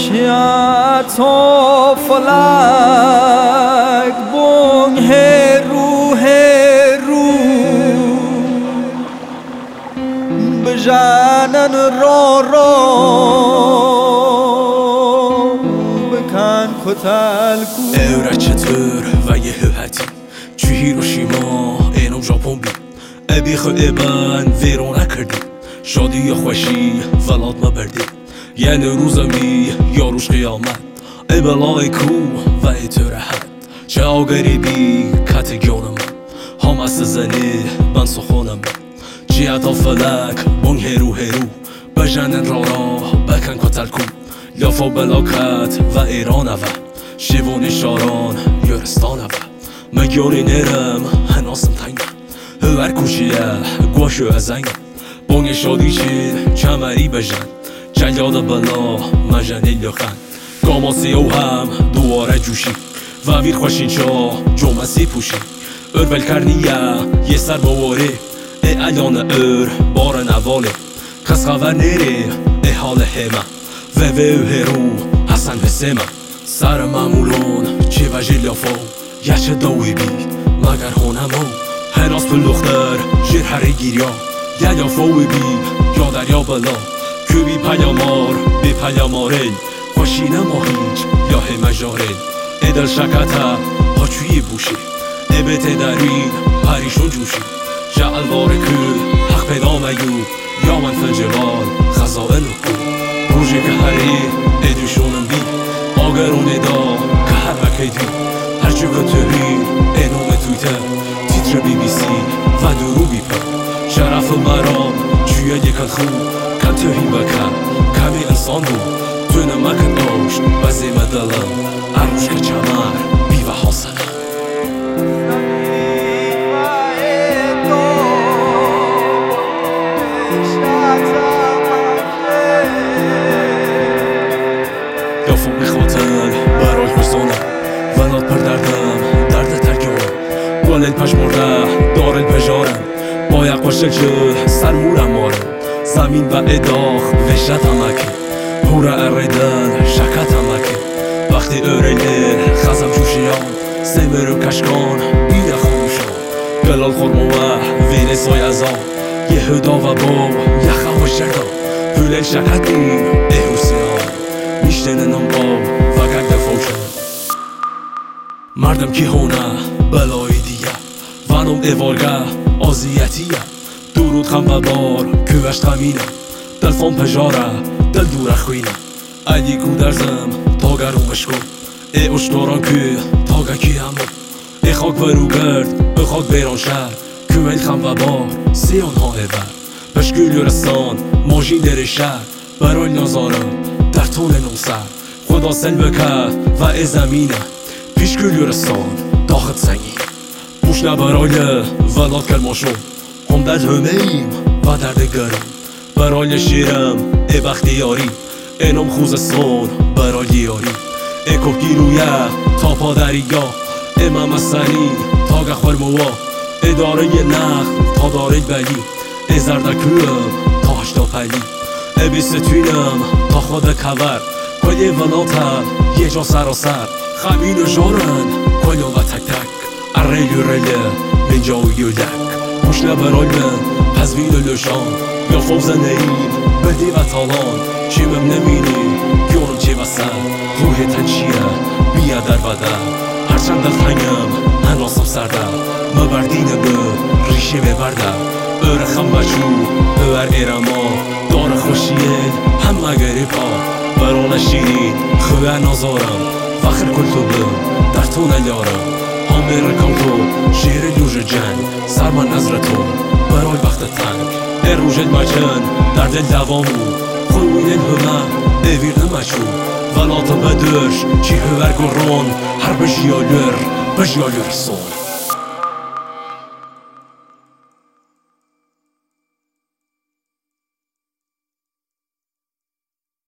شیعت و فلک بون هرو بجانن را بکن کتل کو ایره چطور و یه هاتی چی هیروشیما اینم ژاپن بی ابی خو ابن ویرو نکردی شادی یا خوشی ولاد مبردی یعنی روزم بی یا روش قیامت ای بلای کو و ای تو راحت چه آگری بی کت گیانم هم از زنی من سخونم جیعت فلک بون هرو بجنن را بکن کتل کو لافا بلاکت و ایران و شیوان شاران یورستان و مگیاری نرم هناسم تنگ هر کوشیه گوشو ازنگ بونگ شادی چی چمری بجن جلیاد بلا مجنه لخن گاماسی او هم دواره جوشی و ویر خوشین چا جمعسی پوشی ارول کرنیه یه سر باواره ای الان بار نواله کس خبر نره ای حال همه و هرو حسن حسیمه سر معمولون چی وجه لافا یه چه داوی بی مگر هونمو هناس پل دختر جیر هره گیریا یا لافاوی بی یا دریا بلا که بی پیامار بی پیامارل خوشینه ما هیچ یا همه جارل ای دل شکته پاچوی بوشی ای بیت درین پریشون جوشی جعل که حق پیدا میو یا من فجوال خزائن کو روژه که هری ای دوشونم بی آگرونه دا که هر وکیدی هر جو که تبین ای نوم تویتر تیتر بی بی سی و درو بی پر شرف مرام جویه یکن خون کن تهیم بکن کمی انسان بود تو نمکن داشت و زیمه دلم عروش که چمر بی و حاصله لافو میخواتن برای حسانم ولاد پر دردم درد ترکیونم گل پشمرده دار الپجارم با یک قشل شد سر مورم مارم زمین و اداخ وشت همکی هوره اریدن شکت همکی وقتی اوریل خزم جوشیان سیمرو کشکان بیده خاموشان گلال خورموه وین سای ازان یه هدا و با یخم و شردان هوله شکتیم ایوسیان میشتنن هم قام و گرد فوشن مردم کی هونه بلای دیگه ونم ایوارگه آزیتیه درود خم و بار کوشت خمینه دل فام پجاره دل دوره خوینه ایدی کو درزم تا گرومش کن ای اشتاران که تا گکی همون ای خاک برو گرد ای خاک بیران شهر کویل خم و بار سیان ها ایور پشگل یورستان ماجین در شهر برای نازارم در طول نوسر خدا سل بکه و ای زمینه پیشگل یورستان داخت سنگی پوشنه برای ولاد کلماشون هم در همه ایم و درد گرم برای شیرم ای بختیاری اینم خوزستان برای یاری ای کوکی رویه تا پادریگا ای ممسنی تا گخور موا ای داره نخ تا داره بلی ای زردکویم تا هشتا پلی ای بیستوینم تا خود کور کلی ولاتم یه جا سراسر خمین و جارن کلو و تک تک اریلی ریلی من جاوی یولک پوشنه برای من پزوین و لشان یا فوزه نهیم بدی و تالان چیمم نمینی گیارم چی وسط روح تنچیه بیه در بدن هرچند دل تنگم هناسم سرده مبردینه به ریشه ببرده اره خم بچو ببر ایرما دار خوشیه همه گریپا برانه شیرین خواه نازارم فخر کل تو بم در تو نیارم همه رکم تو شیر لوژ جنگ سرمن نظرتو برای وقت تنگ ای روژ المجن در دل دوامو خوین همه ای ویر نمچو ولاتم بدرش چی هور گرون هر بجیالر سون